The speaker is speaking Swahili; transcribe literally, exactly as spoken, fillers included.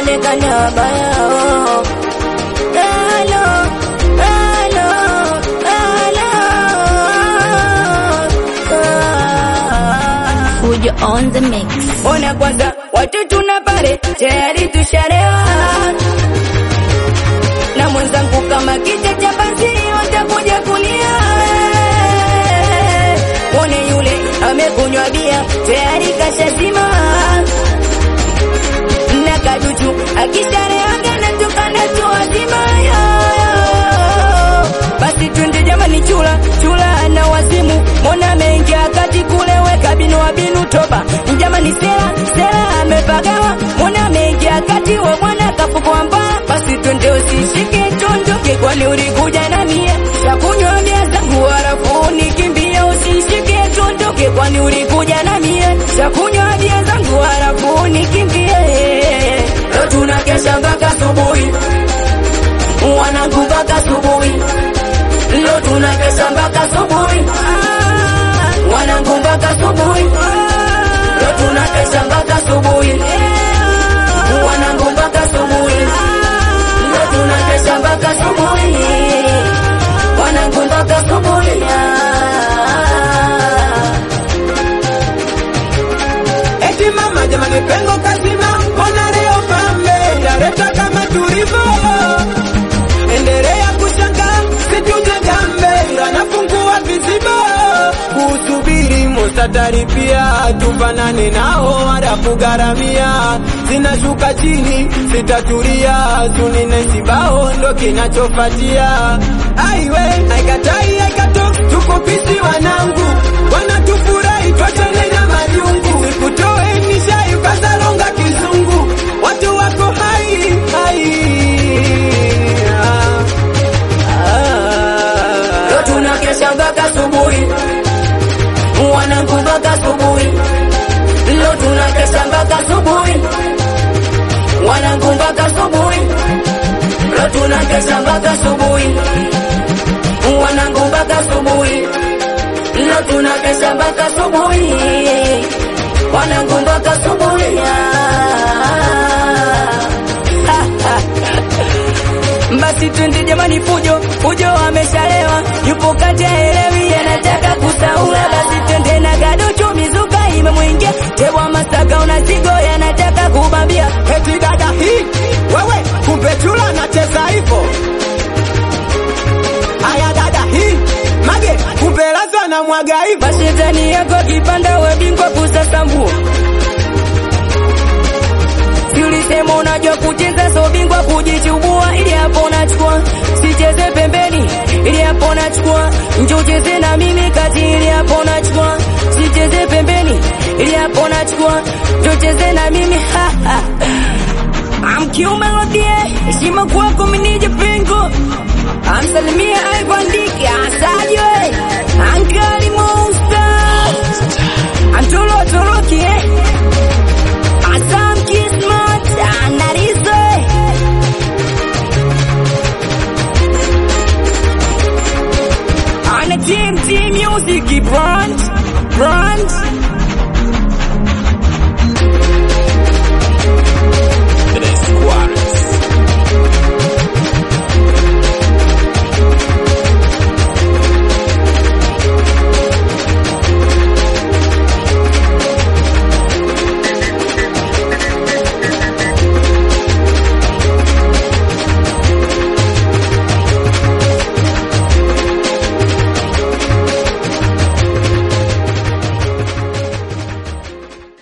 waonekana wabaya. Hello, hello, hello. Fujo on the mix. Ona kwanza watu tunapare tayari tusharewa, na mwenzangu kama kicha cha basi watakuja kulia. Mwone yule amekunywa bia tayari kashazima, na kaduchu akishareaga na tukana tuwazima. Basi twende jamani, chula chula na wazimu, mona mengia kati kule weka binu wa binu toba. Jamani sera sera amepagawa, mona mengia kati wa mwana kafukwa mbaya. Basi twende usishike tondoke, kwani ulikuja na mie shakunywa bia zangu halafu nikimbia. Usishike tondoke, kwani ulikuja na mie shakunywa bia zangu halafu nikimbia. Leo tunakesha mpaka asubuhi, wanangu mpaka asubuhi. Leo tunakesha mpaka asubuhi, wanangu mpaka asubuhi. Leo tunakesha mpaka asubuhi, wanangu mpaka asubuhi. Leo tunakesha mpaka asubuhi, wanangu mpaka asubuhi. Eti mama jamani pengo kazima, mbona leo pambe naleta kama tulivyo. Endelea kushangaa situje gambe, anafungua vizibo kusubiri mustatari pia tufanane nao wala kugharamia. Zinashuka chini sitatulia, sunine sibao ndo kinachofatia. Aiwe aikatai aikato tuko pisi, wanangu wanatufurahi twachane na majungu. Sikutoe nishai ukazalonga kizungu, watu wako hai hai. Leo tunakesha mpaka asubuhi, wanangu mpaka asubuhi. Leo tunakesha mpaka asubuhi, wanangu mpaka asubuhi. Leo tunakesha mpaka asubuhi, wanangu mpaka asubuhi. Leo tunakesha mpaka asubuhi, wanangu mpaka asubuhi. Basi twende jamani, fujo fujo ameshalewa, yupo kati haelewi anataka kusaula. Basi twende na gadocho, mizuka imemwingia, tebwa masaka unazigo yanataka kubambia. Eti dada hii wewe kumbe chula nacheza hivo. Aya dada hii mage kumbe lazo na mwaga hivo. Basi tani yako kipanda we bingwa kusasambua. Ulisema unajua kucheza so bingwa kujichubua, ili hapo unachukua. Sicheze pembeni, ili hapo unachukua. Njoo cheze na mimi kati, ili hapo unachukua. Sicheze pembeni, ili hapo unachukua. Njoo cheze na mimi ha ha. Amkiume lodie, heshima kwako minije pengo. Amsalimia aibandiki asajwe, ankali monster. Antolo toloki eh. Asam kismat analize. Ana team team music brand brand